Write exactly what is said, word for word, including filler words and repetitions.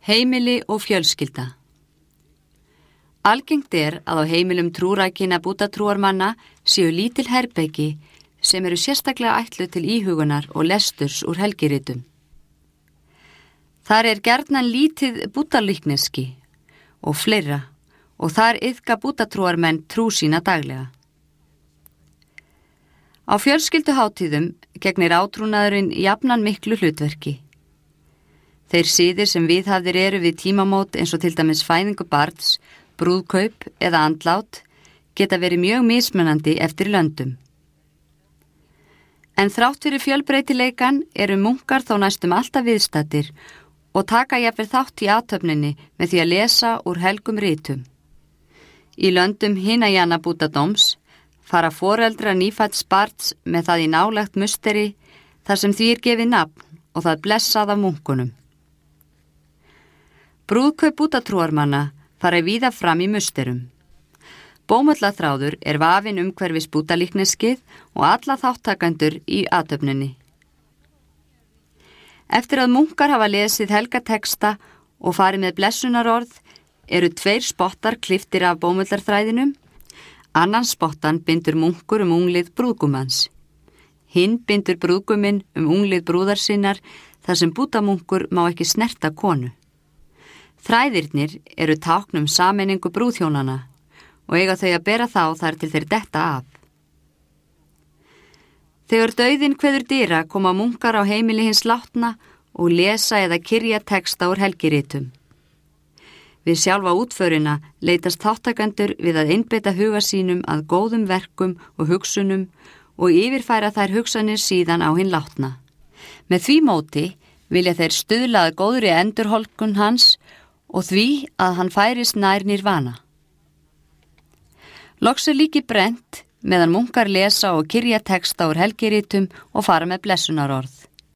Heimili og fjölskylda. Algengt er að á heimilum trúrækinna búddatrúarmanna séu lítil herbeggi sem eru sérstaklega ætluð til íhugunar og lesturs úr helgiritum. Þar er gjarnan lítið búddalíkneski og fleira og þar iðka búddatrúarmenn trú sína daglega. Á fjölskylduhátíðum gegnir átrúnaðurinn jafnan miklu hlutverki. Þeir siðir sem viðhafðir eru við tímamót eins og til dæmis fæðingu barns, brúðkaup eða andlát geta verið mjög mismunandi eftir löndum. En þrátt fyrir fjölbreytileikan eru munkar þó næstum alltaf viðstaddir og taka jafnvel þátt í athöfninni með því að lesa úr helgum ritum. Í löndum Hinayana búddadóms fara foreldrar nýfædds barns með það í nálægt musteri þar sem því er gefið nafn og það blessað af munkunum. Brúðkaup búddatrúarmanna fara víða fram í musterum. Bómullaþráður er vafinn umhverfis búddalíkneskið og alla þáttakendur í athöfninni. Eftir að munkar hafa lesið helgateksta og farið með blessunarorð eru tveir spottar klipptir af bómullarþræðinum. Annan spottan bindur munkur um unglið brúðgumans. Hinn bindur brúðguminn um unglið brúðar sinnar þar sem búddamunkur má ekki snerta konu. Þræðirnir eru tákn um sameiningu brúðhjónana og eiga þau að bera þá þar til þeir detta af. Þegar dauðinn kveður dyra koma munkar á heimili hins látna og lesa eða kyrja texta úr helgiritum. Við sjálfa útförina leitast þáttakendur við að einbeita huga sínum að góðum verkum og hugsunum og yfirfæra þær hugsanir síðan á hinn látna. Með því móti vilja þeir stuðla að góðri endurholdgun hans og því að hann færist nær nirvana. Loks er líki brennt meðan munkar lesa og kyrja texta úr helgiritum og fara með blessunarorð.